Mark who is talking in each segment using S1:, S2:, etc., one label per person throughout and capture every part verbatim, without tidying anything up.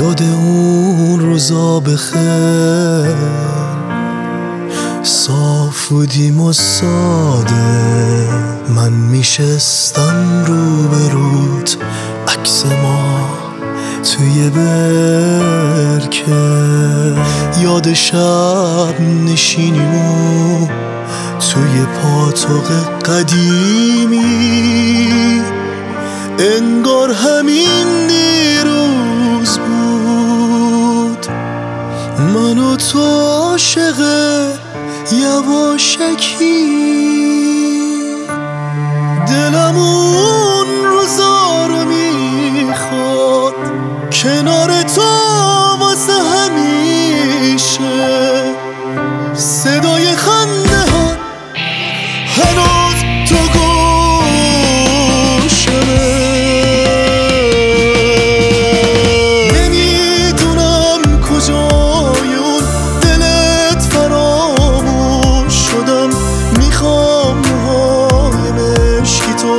S1: یاد اون روزا بخیر، صاف بودیم و ساده، من میشستم رو به رود، عکس ما توی برکه، یاد شب نشینیمو توی پاتوق قدیمی، انگار همین دیروز بود، من و تو عاشق یواشکی، دلم اون روزا رو میخواد کنار تو واسه همیشه، صدای خنده ها هنوز تو گوشمه، نمیدونم کجای اون دلت فراموش شدم، میخوام موهای مشکی تو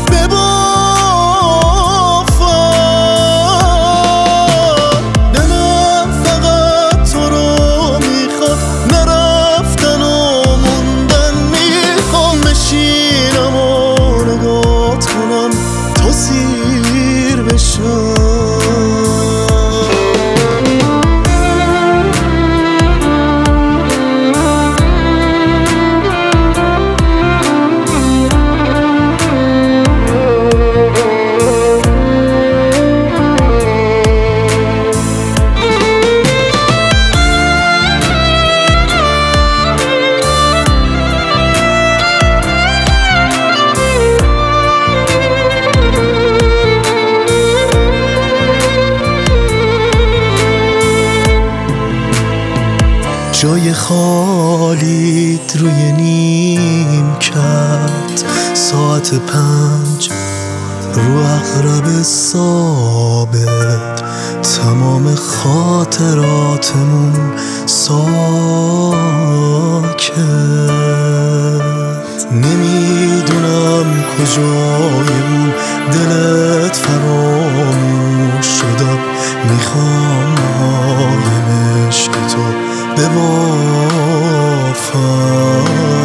S1: ببافم، دلم فقط تو رو میخواد، نرفتن و موندن، میخوام بشینم و نگات کنم تا سیر بشم. جای خالیت روی نیم کرد، ساعت پنج رو عقرب ثابت، تمام خاطراتمون ساکت، نمیدونم کجای اون دلت فراموش شدم، میخوام موهای مشک تو ببافم،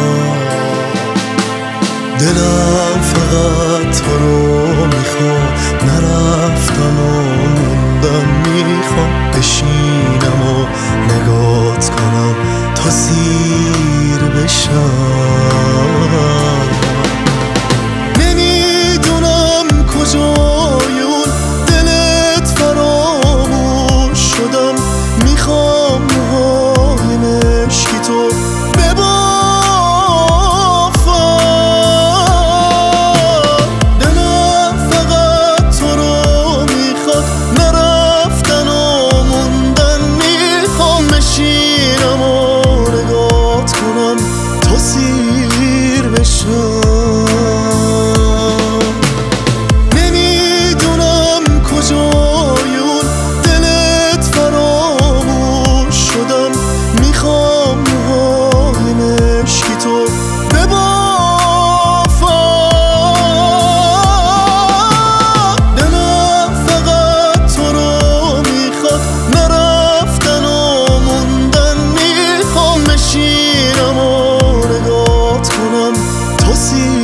S1: دلم فقط تو رو میخواد، نرفتم و موندم، میخوام بشینم و نگات کنم تا سیر بشم، نمیدونم کجای اون دلت فراموش شدم، میخوام موهای مشکی تو ببافم، دلم فقط تو رو میخواد، نرفتن و موندن، میخوام بشینم و نگات کنم تا سیر بشم، نمیدونم کجای اون دلت فراموش شدم، میخوام موهای مشکی تو ببافم، دلم فقط تو رو میخواد، نرفتن و موندن، میخوام بشینم و نگات کنم تا سیر